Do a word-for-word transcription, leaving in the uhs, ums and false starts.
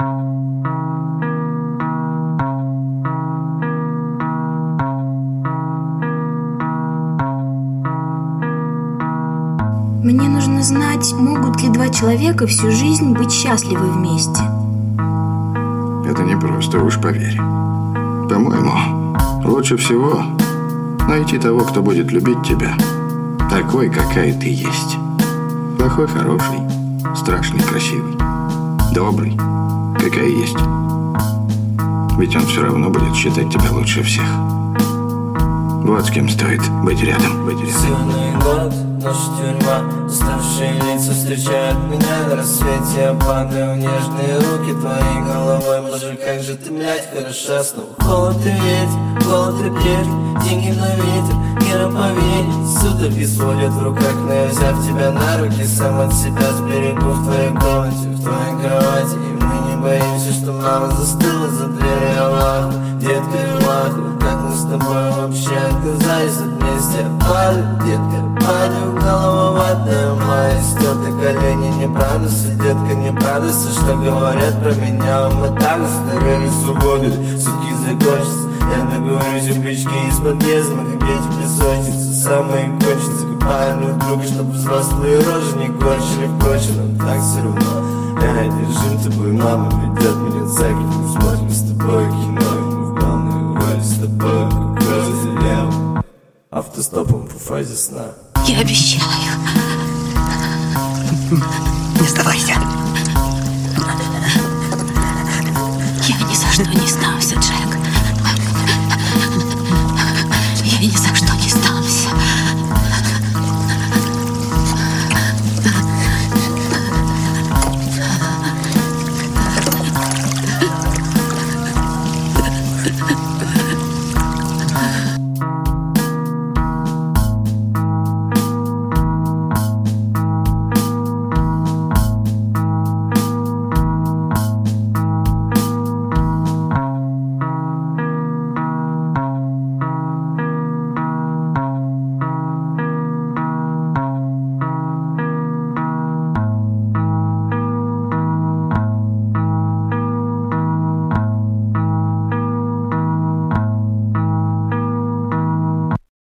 Мне нужно знать, могут ли два человека всю жизнь быть счастливы вместе. Это непросто, уж поверь. По-моему, лучше всего найти того, кто будет любить тебя такой, какая ты есть. Плохой, хороший, страшный, красивый, добрый, какая есть. Ведь он все равно будет считать тебя лучше всех. Вот с кем стоит быть рядом, быть рядом. Сильный город, наша тюрьма, уставшие лица встречают меня на рассвете. Я падаю в нежные руки твоей головой. Боже, как же ты, блядь, хороша. Снова холод и ветер, голод и прежде, деньги на ветер, мира поверить. Судороги сводят в руках, но я, взяв тебя на руки, сам от себя сберегу в твоей комнате, в твоей кровати. И мы не боимся, что мама застыла за дверью Аллаху. Детка, Аллаху, как мы с тобой вообще оказались вместе. Я падаю, детка, падаю, голова ватная моя, стерты колени, не правдуйся, детка, не правдуйся, что говорят про меня. Мы так устарели свободу, сутки закончатся. Я договорюсь у печки из подъезда, мы как дети в песочнице, самые кончицы, копая друг друга, чтобы взрослые рожи не корчили. Впрочем, нам так все равно. Я держим тобой, мама ведет меня церковь. Мы смотрим с тобой кино, и мы в главной роли с тобой, как розы левым автостопом по фазе сна. Я обещаю. Не сдавайся.